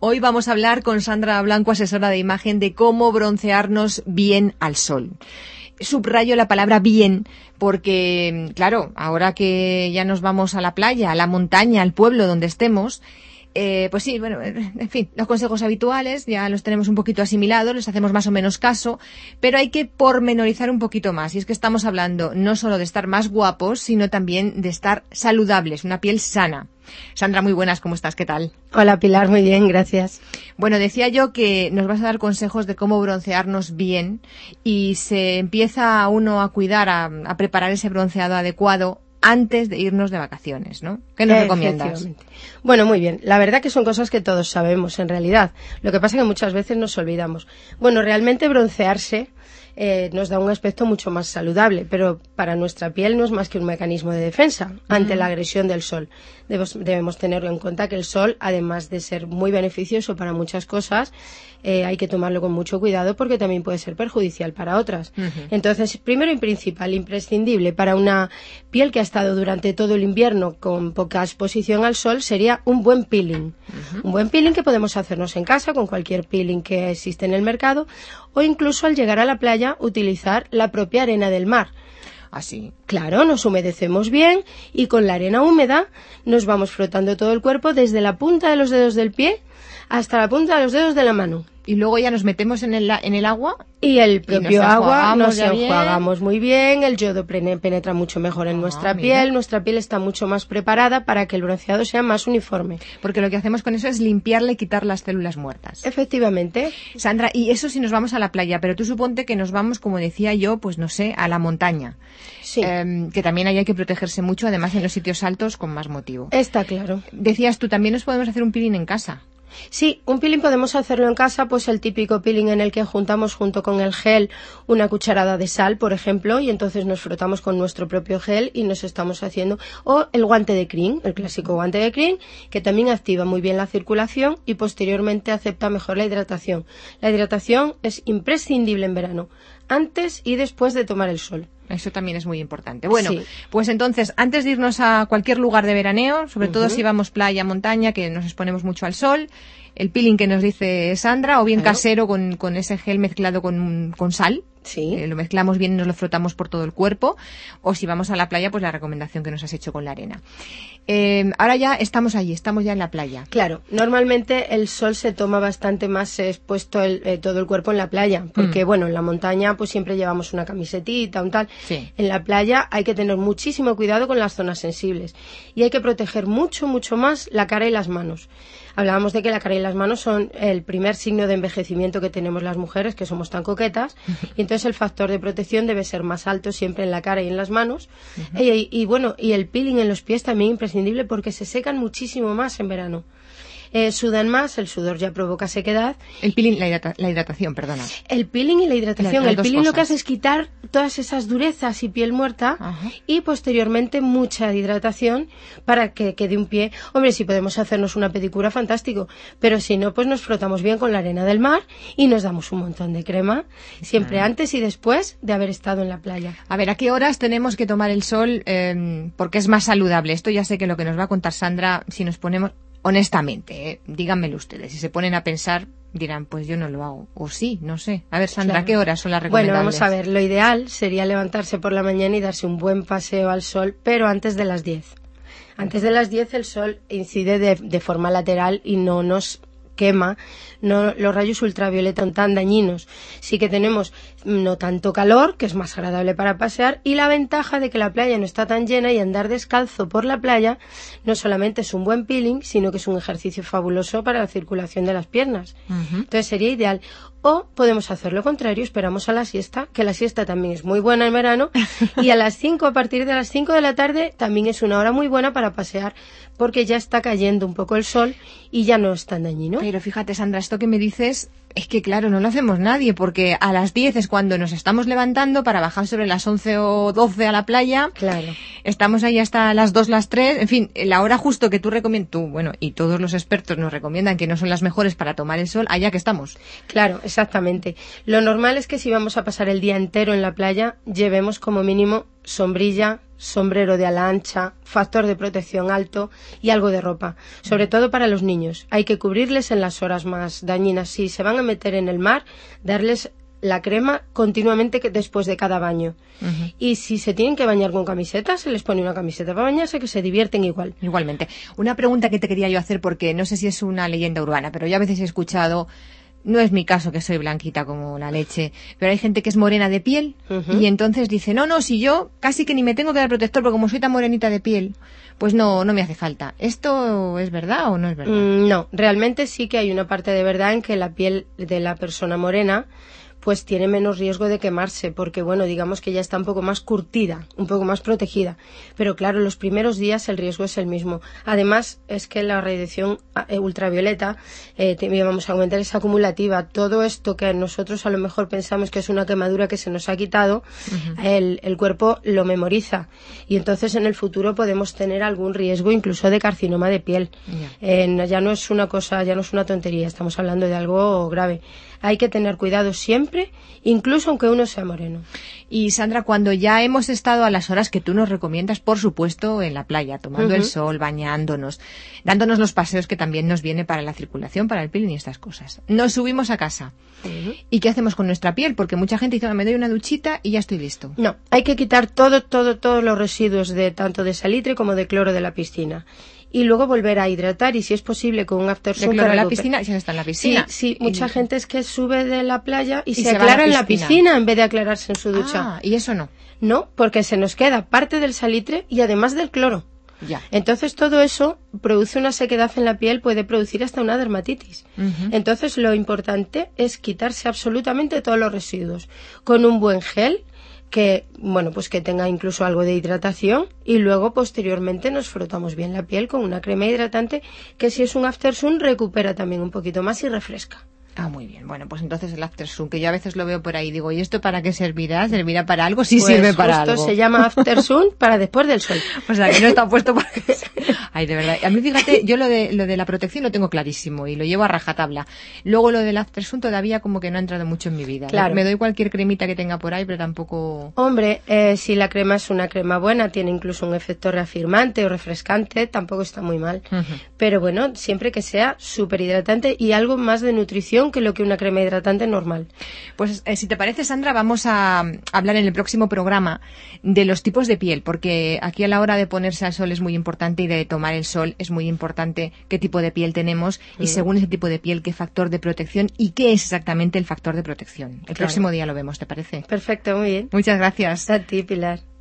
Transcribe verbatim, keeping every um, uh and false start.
Hoy vamos a hablar con Sandra Blanco, asesora de imagen, de cómo broncearnos bien al sol. Subrayo la palabra bien porque, claro, ahora que ya nos vamos a la playa, a la montaña, al pueblo donde estemos, eh, pues sí, bueno, en fin, los consejos habituales ya los tenemos un poquito asimilados, les hacemos más o menos caso, pero hay que pormenorizar un poquito más. Y es que estamos hablando no solo de estar más guapos, sino también de estar saludables, una piel sana. Sandra, muy buenas, ¿cómo estás? ¿Qué tal? Hola Pilar, muy bien, gracias. Bueno, decía yo que nos vas a dar consejos de cómo broncearnos bien y se empieza uno a cuidar, a, a preparar ese bronceado adecuado antes de irnos de vacaciones, ¿no? ¿Qué nos recomiendas? Bueno, muy bien. La verdad que son cosas que todos sabemos, en realidad. Lo que pasa es que muchas veces nos olvidamos. Bueno, realmente broncearse eh, nos da un aspecto mucho más saludable, pero para nuestra piel no es más que un mecanismo de defensa ante mm. la agresión del sol. Debemos, debemos tenerlo en cuenta que el sol, además de ser muy beneficioso para muchas cosas, eh, hay que tomarlo con mucho cuidado porque también puede ser perjudicial para otras. Uh-huh. Entonces, primero y principal, imprescindible para una piel que ha estado durante todo el invierno con poca exposición al sol sería un buen peeling. Uh-huh. Un buen peeling que podemos hacernos en casa con cualquier peeling que existe en el mercado o incluso al llegar a la playa utilizar la propia arena del mar. Así. Claro, nos humedecemos bien y con la arena húmeda nos vamos frotando todo el cuerpo desde la punta de los dedos del pie hasta la punta de los dedos de la mano. Y luego ya nos metemos en el, en el agua. Y el propio y nos agua nos enjuagamos muy bien, el yodo penetra mucho mejor en ah, nuestra mira. piel, nuestra piel está mucho más preparada para que el bronceado sea más uniforme. Porque lo que hacemos con eso es limpiarle y quitar las células muertas. Efectivamente. Sandra, y eso si nos vamos a la playa, pero tú suponte que nos vamos, como decía yo, pues no sé, a la montaña. Sí. Eh, que también ahí hay que protegerse mucho, además en los sitios altos con más motivo. Está claro. Decías tú, también nos podemos hacer un peeling en casa. Sí, un peeling podemos hacerlo en casa, pues el típico peeling en el que juntamos junto con el gel una cucharada de sal, por ejemplo, y entonces nos frotamos con nuestro propio gel y nos estamos haciendo, o el guante de crin, el clásico guante de crin, que también activa muy bien la circulación y posteriormente acepta mejor la hidratación. La hidratación es imprescindible en verano, antes y después de tomar el sol. Eso también es muy importante. Bueno, sí. Pues entonces, antes de irnos a cualquier lugar de veraneo, sobre uh-huh. todo si vamos playa, montaña, que nos exponemos mucho al sol, el peeling que nos dice Sandra, o bien claro. casero con, con ese gel mezclado con, con sal. Sí. Eh, lo mezclamos bien y nos lo frotamos por todo el cuerpo. O si vamos a la playa, pues la recomendación que nos has hecho con la arena. Eh, ahora ya estamos allí, estamos ya en la playa. Claro, normalmente el sol se toma bastante más expuesto el, eh, todo el cuerpo en la playa, porque mm. bueno, en la montaña pues siempre llevamos una camisetita, un tal. Sí. En la playa hay que tener muchísimo cuidado con las zonas sensibles y hay que proteger mucho, mucho más la cara y las manos. Hablábamos de que la cara y las manos son el primer signo de envejecimiento que tenemos las mujeres, que somos tan coquetas, y entonces el factor de protección debe ser más alto siempre en la cara y en las manos. Uh-huh. y, y, y bueno, y el peeling en los pies también imprescindible porque se secan muchísimo más en verano. Eh, sudan más, el sudor ya provoca sequedad. El peeling, la, hidrata, la hidratación, perdona. El peeling y la hidratación. La, el peeling cosas. Lo que hace es quitar todas esas durezas y piel muerta. Ajá. Y posteriormente mucha hidratación para que quede un pie. Hombre, si podemos hacernos una pedicura, fantástico. Pero si no, pues nos frotamos bien con la arena del mar y nos damos un montón de crema. Siempre ah. antes y después de haber estado en la playa. A ver, ¿a qué horas tenemos que tomar el sol? Eh, porque es más saludable. Esto ya sé que lo que nos va a contar Sandra, si nos ponemos... Honestamente, eh, díganmelo ustedes. Si se ponen a pensar, dirán, pues yo no lo hago. O sí, no sé. A ver, Sandra, claro. ¿Qué horas son las recomendables? Bueno, vamos a ver. Lo ideal sería levantarse por la mañana y darse un buen paseo al sol, pero antes de las diez. Antes de las diez el sol incide de, de forma lateral y no nos quema. No, los rayos ultravioleta son tan dañinos. Sí que tenemos no tanto calor, que es más agradable para pasear, y la ventaja de que la playa no está tan llena y andar descalzo por la playa no solamente es un buen peeling, sino que es un ejercicio fabuloso para la circulación de las piernas. Uh-huh. Entonces sería ideal. O podemos hacer lo contrario, esperamos a la siesta, que la siesta también es muy buena en verano, y a las cinco, a partir de las cinco de la tarde, también es una hora muy buena para pasear, porque ya está cayendo un poco el sol y ya no es tan dañino. Pero fíjate, Sandra, esto que me dices es que, claro, no lo hacemos nadie, porque a las diez es cuando nos estamos levantando para bajar sobre las once o doce a la playa. Claro. Estamos ahí hasta las dos, las tres. En fin, la hora justo que tú recomiendas, tú, bueno, y todos los expertos nos recomiendan que no son las mejores para tomar el sol, allá que estamos. Claro, Exactamente. Lo normal es que si vamos a pasar el día entero en la playa, llevemos como mínimo sombrilla, sombrero de ala ancha, factor de protección alto y algo de ropa. Sobre todo para los niños. Hay que cubrirles en las horas más dañinas. Si se van a meter en el mar, darles la crema continuamente que después de cada baño. Uh-huh. Y si se tienen que bañar con camiseta, se les pone una camiseta para bañarse, que se divierten igual. Igualmente. Una pregunta que te quería yo hacer, porque no sé si es una leyenda urbana, pero yo a veces he escuchado, no es mi caso que soy blanquita como la leche, pero hay gente que es morena de piel, uh-huh. y entonces dice, no, no, si yo casi que ni me tengo que dar protector, porque como soy tan morenita de piel, pues no, no me hace falta. ¿Esto es verdad o no es verdad? Mm, no, realmente sí que hay una parte de verdad en que la piel de la persona morena pues tiene menos riesgo de quemarse, porque bueno, digamos que ya está un poco más curtida, un poco más protegida. Pero claro, los primeros días el riesgo es el mismo. Además, es que la radiación ultravioleta, eh, vamos a comentar, es acumulativa. Todo esto que nosotros a lo mejor pensamos que es una quemadura que se nos ha quitado, uh-huh. el, el cuerpo lo memoriza. Y entonces en el futuro podemos tener algún riesgo incluso de carcinoma de piel. Yeah. Eh, ya no es una cosa, ya no es una tontería, estamos hablando de algo grave. Hay que tener cuidado siempre, incluso aunque uno sea moreno. Y Sandra, cuando ya hemos estado a las horas que tú nos recomiendas, por supuesto, en la playa, tomando uh-huh. el sol, bañándonos, dándonos los paseos que también nos viene para la circulación, para el peeling y estas cosas. Nos subimos a casa. Uh-huh. ¿Y qué hacemos con nuestra piel? Porque mucha gente dice, me doy una duchita y ya estoy listo. No, hay que quitar todo, todo, todos los residuos de tanto de salitre como de cloro de la piscina. Y luego volver a hidratar, y si es posible con un after sun. ¿De cloro en la piscina? Ya está en la piscina. Sí, sí, mucha y... gente es que sube de la playa y, y se, se aclara la en la piscina en vez de aclararse en su ducha. Ah, ¿y eso no? No, porque se nos queda parte del salitre y además del cloro. Ya. Entonces todo eso produce una sequedad en la piel, puede producir hasta una dermatitis. Uh-huh. Entonces lo importante es quitarse absolutamente todos los residuos con un buen gel, que, bueno, pues que tenga incluso algo de hidratación, y luego posteriormente nos frotamos bien la piel con una crema hidratante que, si es un after sun, recupera también un poquito más y refresca. Ah, muy bien. Bueno, pues entonces el after sun, que yo a veces lo veo por ahí, digo, ¿y esto para qué servirá? ¿Servirá para algo? Sí, pues sirve para algo. Esto se llama after sun para después del sol. O sea, que no está puesto para... Ay, de verdad. A mí, fíjate, yo lo de lo de la protección lo tengo clarísimo y lo llevo a rajatabla. Luego lo del after sun todavía como que no ha entrado mucho en mi vida. Claro. Me doy cualquier cremita que tenga por ahí, pero tampoco... Hombre, eh, si la crema es una crema buena, tiene incluso un efecto reafirmante o refrescante, tampoco está muy mal. Uh-huh. Pero bueno, siempre que sea súper hidratante y algo más de nutrición que lo que una crema hidratante normal. Pues eh, si te parece, Sandra, vamos a hablar en el próximo programa de los tipos de piel, porque aquí a la hora de ponerse al sol es muy importante, y de tomar el sol es muy importante qué tipo de piel tenemos y, según ese tipo de piel, qué factor de protección y qué es exactamente el factor de protección. El claro. próximo día lo vemos, ¿te parece? Perfecto, muy bien. Muchas gracias. A ti, Pilar.